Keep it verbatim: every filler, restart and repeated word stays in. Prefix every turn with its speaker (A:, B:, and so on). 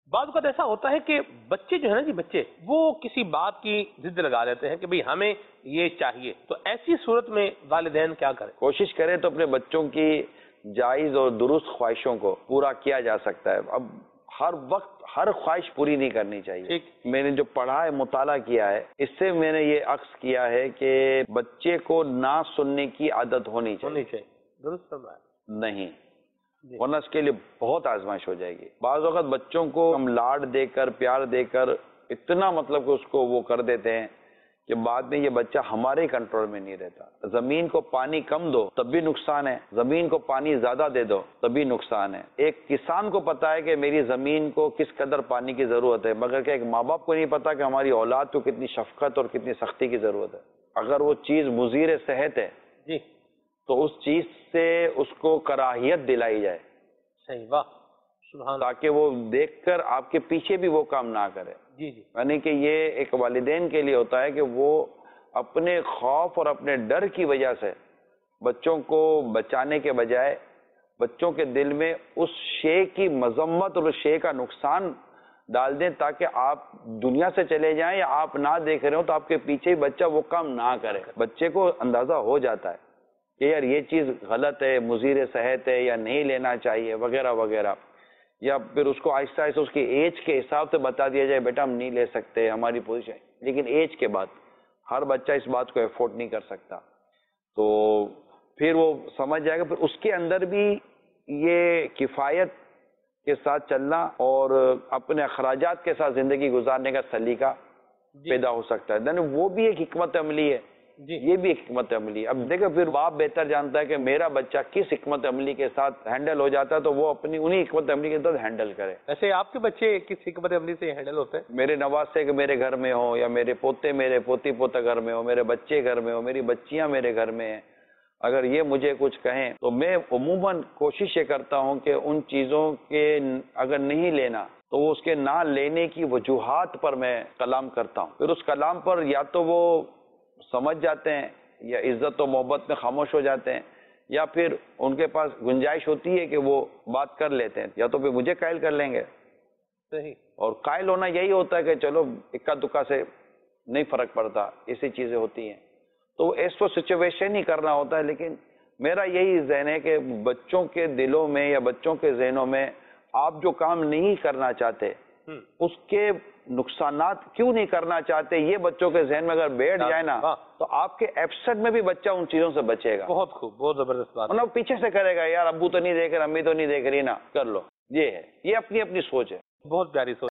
A: بعض اوقات ایسا ہوتا ہے کہ بچے جو ہے نا جی بچے وہ کسی بات کی ضد لگا دیتے ہیں کہ بھئی ہمیں یہ چاہیے، تو ایسی صورت میں والدین کیا کریں؟
B: کوشش کریں تو اپنے بچوں کی جائز اور درست خواہشوں کو پورا کیا جا سکتا ہے. اب ہر وقت ہر خواہش پوری نہیں کرنی چاہیے. میں نے جو پڑھا ہے، مطالعہ کیا ہے، اس سے میں نے یہ عکس کیا ہے کہ بچے کو نہ سننے کی عادت ہونی چاہیے.
A: درست فرمایا.
B: نہیں، ورنہ اس کے لیے بہت آزمائش ہو جائے گی. بعض اوقات بچوں کو ہم لاڈ دے کر، پیار دے کر اتنا مطلب کہ اس کو وہ کر دیتے ہیں کہ بعد میں یہ بچہ ہمارے کنٹرول میں نہیں رہتا. زمین کو پانی کم دو تب بھی نقصان ہے، زمین کو پانی زیادہ دے دو تب بھی نقصان ہے. ایک کسان کو پتا ہے کہ میری زمین کو کس قدر پانی کی ضرورت ہے، مگر کہ ایک ماں باپ کو نہیں پتا کہ ہماری اولاد کو کتنی شفقت اور کتنی سختی کی ضرورت ہے. اگر وہ چیز مضر صحت ہے
A: جی
B: تو اس چیز سے اس کو کراہیت دلائی جائے.
A: صحیح، واہ سبحان،
B: تاکہ وہ دیکھ کر آپ کے پیچھے بھی وہ کام نہ کرے.
A: جی جی
B: یعنی کہ یہ ایک والدین کے لیے ہوتا ہے کہ وہ اپنے خوف اور اپنے ڈر کی وجہ سے بچوں کو بچانے کے بجائے بچوں کے دل میں اس شے کی مذمت اور اس شے کا نقصان ڈال دیں تاکہ آپ دنیا سے چلے جائیں یا آپ نہ دیکھ رہے ہو تو آپ کے پیچھے ہی بچہ وہ کام نہ کرے. بچے کو اندازہ ہو جاتا ہے کہ یار یہ چیز غلط ہے، مضر صحت ہے یا نہیں لینا چاہیے وغیرہ وغیرہ، یا پھر اس کو آہستہ آہستہ اس کی ایج کے حساب سے بتا دیا جائے بیٹا ہم نہیں لے سکتے ہماری پوزیشن. لیکن ایج کے بعد ہر بچہ اس بات کو افورڈ نہیں کر سکتا، تو پھر وہ سمجھ جائے گا. پھر اس کے اندر بھی یہ کفایت کے ساتھ چلنا اور اپنے اخراجات کے ساتھ زندگی گزارنے کا سلیقہ پیدا ہو سکتا ہے. یعنی وہ بھی ایک حکمت عملی ہے، یہ بھی ایک حکمت عملی ہے. اب دیکھو پھر باپ بہتر جانتا ہے کہ میرا بچہ کس حکمت عملی کے ساتھ ہینڈل ہو جاتا ہے تو وہ اپنی انہی حکمت عملی کے ساتھ ہینڈل کرے.
A: ایسے آپ کے بچے کس حکمت عملی سے ہینڈل ہوتے ہیں؟
B: میرے نواسے کہ میرے گھر میں ہوں، یا میرے پوتے میرے پوتی پوتا گھر میں ہو، میرے بچے گھر میں ہو، میری بچیاں میرے گھر میں ہیں، اگر یہ مجھے کچھ کہیں تو میں عموماً کوشش یہ کرتا ہوں کہ ان چیزوں کے اگر نہیں لینا تو وہ اس کے نہ لینے کی وجوہات پر میں کلام کرتا ہوں. پھر اس کلام پر یا تو وہ سمجھ جاتے ہیں یا عزت و محبت میں خاموش ہو جاتے ہیں، یا پھر ان کے پاس گنجائش ہوتی ہے کہ وہ بات کر لیتے ہیں، یا تو پھر مجھے قائل کر لیں گے.
A: صحیح. اور
B: اور قائل ہونا یہی ہوتا ہے کہ چلو اکا دکا سے نہیں فرق پڑتا، ایسی چیزیں ہوتی ہیں تو ایسو سچویشن ہی کرنا ہوتا ہے. لیکن میرا یہی ذہن ہے کہ بچوں کے دلوں میں یا بچوں کے ذہنوں میں آپ جو کام نہیں کرنا چاہتے اس کے نقصانات کیوں نہیں کرنا چاہتے، یہ بچوں کے ذہن میں اگر بیٹھ جائے نا تو آپ کے ایبسنٹ میں بھی بچہ ان چیزوں سے بچے گا.
A: بہت خوب، بہت زبردست بات.
B: ورنہ پیچھے سے کرے گا یار ابو تو نہیں دیکھ رہے، امی تو نہیں دیکھ رہی نا، کر لو. یہ ہے، یہ اپنی اپنی سوچ ہے.
A: بہت پیاری سوچ.